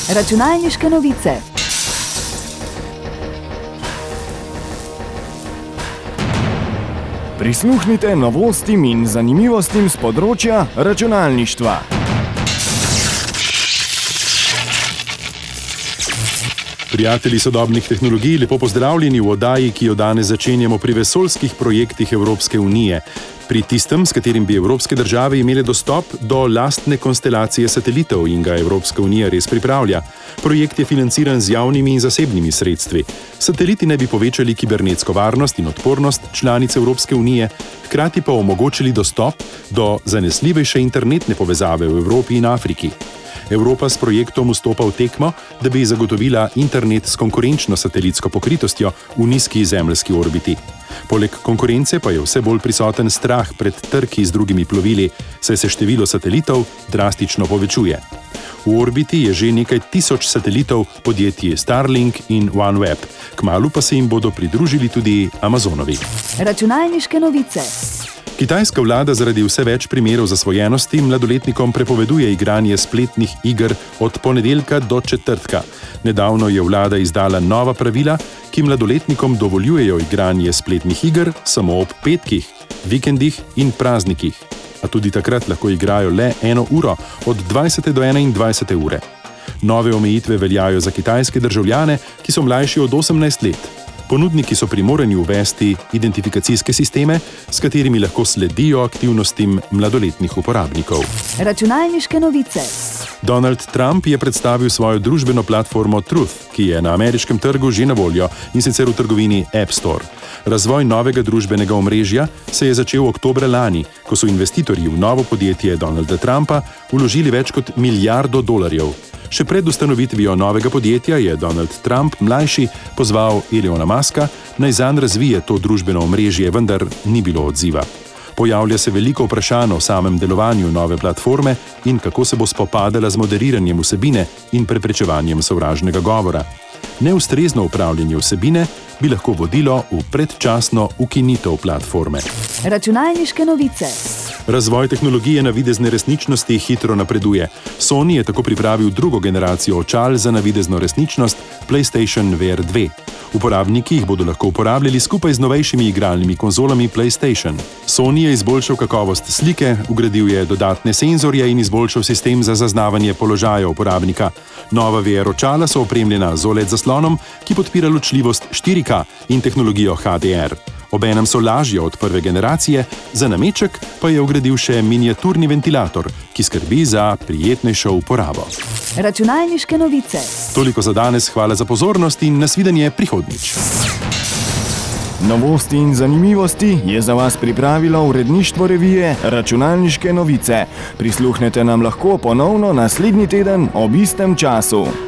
Računalniške novice. Prisluhnite novostim in zanimivostim z področja računalništva. Prijatelji sodobnih tehnologij, lepo pozdravljeni v oddaji, ki jo danes začenjamo pri vesoljskih projektih Evropske unije. Pri tistem, s katerim bi evropske države imele dostop do lastne konstelacije satelitov in ga Evropska unija res pripravlja. Projekt je financiran z javnimi in zasebnimi sredstvi. Sateliti naj bi povečali kibernetsko varnost in odpornost članic Evropske unije, hkrati pa omogočili dostop do zanesljivejše internetne povezave v Evropi in Afriki. Evropa s projektom vstopa v tekmo, da bi zagotovila internet s konkurenčno satelitsko pokritostjo v nizki zemeljski orbiti. Poleg konkurence pa je vse bolj prisoten strah pred trki z drugimi plovili, saj se število satelitov drastično povečuje. V orbiti je že nekaj tisoč satelitov podjetij Starlink in OneWeb, kmalu pa se jim bodo pridružili tudi Amazonovi. Računalniške novice. Kitajska vlada zaradi vse več primerov zasvojenosti mladoletnikom prepoveduje igranje spletnih iger od ponedeljka do četrtka. Nedavno je vlada izdala nova pravila, ki mladoletnikom dovoljujejo igranje spletnih iger samo ob petkih, vikendih in praznikih. A tudi takrat lahko igrajo le 1 uro, od 20. do 21. ure. Nove omejitve veljajo za kitajske državljane, ki so mlajši od 18 let. Ponudniki so primorani uvesti identifikacijske sisteme, s katerimi lahko sledijo aktivnostim mladoletnih uporabnikov. Računalniške novice. Donald Trump je predstavil svojo družbeno platformo Truth, ki je na ameriškem trgu že na voljo, in sicer v trgovini App Store. Razvoj novega družbenega omrežja se je začel oktobra lani, ko so investitorji v novo podjetje Donalda Trumpa vložili več kot $1 milijardo. Še pred ustanovitvijo novega podjetja je Donald Trump mlajši pozval Elona Muska, naj zanj razvije to družbeno omrežje, vendar ni bilo odziva. Pojavlja se veliko vprašanj o samem delovanju nove platforme in kako se bo spopadala z moderiranjem vsebine in preprečevanjem sovražnega govora. Neustrezno upravljanje vsebine bi lahko vodilo v predčasno ukinitev platforme. Računalniške novice. Razvoj tehnologije navidezne resničnosti hitro napreduje. Sony je tako pripravil drugo generacijo očal za navidezno resničnost PlayStation VR 2. Uporabniki jih bodo lahko uporabljali skupaj z novejšimi igralnimi konzolami PlayStation. Sony je izboljšal kakovost slike, vgradil je dodatne senzorje in izboljšal sistem za zaznavanje položaja uporabnika. Nova VR očala so opremljena z OLED zaslonom, ki podpira ločljivost 4K in tehnologijo HDR. Obenem so lažje od prve generacije, za nameček pa je vgradil še miniaturni ventilator, ki skrbi za prijetnejšo uporabo. Računalniške novice. Toliko za danes, hvala za pozornost in nasvidenje prihodnjič. Novosti in zanimivosti je za vas pripravilo uredništvo revije Računalniške novice. Prisluhnete nam lahko ponovno naslednji teden ob istem času.